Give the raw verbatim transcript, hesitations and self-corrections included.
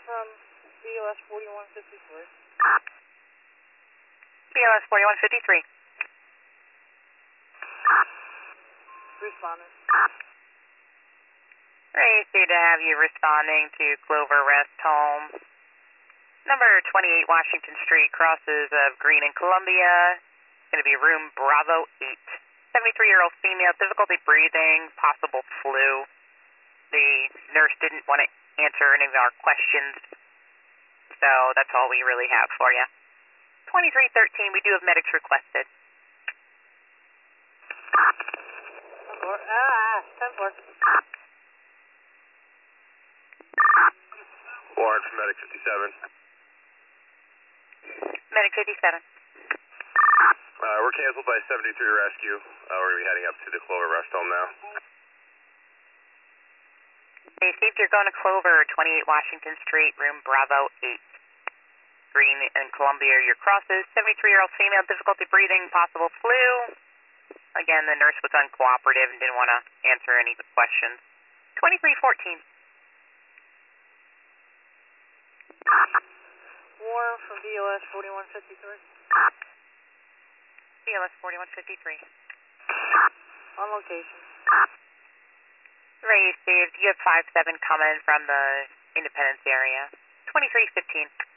from B O S forty-one fifty-three. B O S forty-one fifty-three. Responding. Received to have you responding to Clover Rest Home. Number twenty-eight Washington Street, crosses of Green and Columbia. It's going to be room Bravo eight. seventy-three-year-old female, difficulty breathing, possible flu. The nurse didn't want to answer any of our questions, so that's all we really have for you. twenty-three thirteen, we do have medics requested. ten four. Ah, ten four. Warren from Medic fifty-seven. Medic fifty-seven. Uh, we're canceled by seventy-three Rescue. Uh, we're going to be heading up to the Clover Rest Home now. Received, you're going to Clover, twenty-eight Washington Street, room Bravo eight. Green and Columbia are your crosses. seventy-three-year-old female, difficulty breathing, possible flu. Again, the nurse was uncooperative and didn't want to answer any questions. twenty-three fourteen. Warren from B O S forty-one fifty-three. B O S forty-one fifty-three. On location. Received, you have five seven coming from the Independence area. twenty-three fifteen.